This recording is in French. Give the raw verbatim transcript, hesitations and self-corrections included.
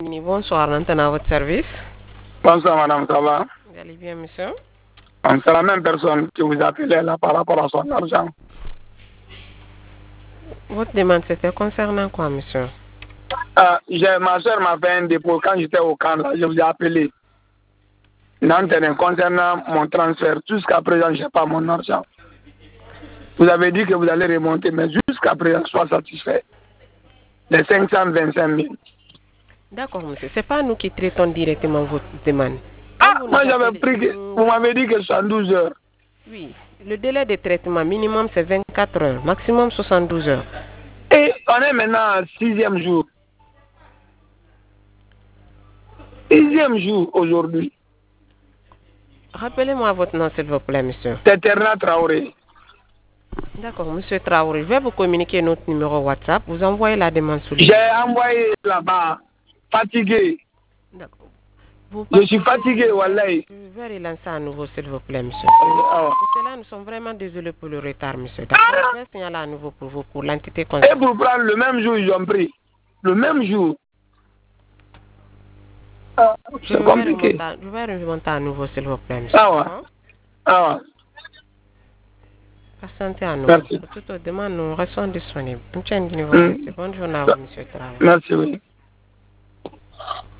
Bonsoir, maintenant à votre service. Bonsoir madame, ça va? Vous allez bien, monsieur? C'est la même personne que vous appelez là par rapport à son argent. Votre demande, c'était concernant quoi, monsieur? Euh, ma soeur m'a fait un dépôt quand j'étais au camp, là, je vous ai appelé. Non, concernant mon transfert, jusqu'à présent, je n'ai pas mon argent. Vous avez dit que vous allez remonter, mais jusqu'à présent, sois satisfait. Les cinq cent vingt-cinq mille. D'accord, monsieur. Ce n'est pas nous qui traitons directement votre demande. Ah, moi j'avais pris que vous m'avez dit que soixante-douze heures. Oui, le délai de traitement minimum c'est vingt-quatre heures, maximum soixante-douze heures. Et on est maintenant sixième jour. Sixième jour aujourd'hui. Rappelez-moi votre nom, s'il vous plaît, monsieur. C'est Terna Traoré. D'accord, monsieur Traoré. Je vais vous communiquer notre numéro WhatsApp. Vous envoyez la demande sous les. J'ai envoyé là-bas, fatigué. D'accord. Je suis fatigué, Wallahi. Je vais relancer à nouveau, s'il vous plaît, monsieur. Oh. Pour cela, nous sommes vraiment désolés pour le retard, monsieur. D'accord. Je vais signaler à nouveau pour vous, pour l'entité concernée. Et pour prendre le même jour, ils ont pris. Le même jour. Ah, c'est compliqué. Je vais remonter à nouveau, s'il vous plaît, monsieur. Ah ouais. Ah ouais. Patientez à nous. Merci. Pour toute autre demande, nous restons disponibles. Bonne journée à vous, monsieur Traoré. Merci, oui.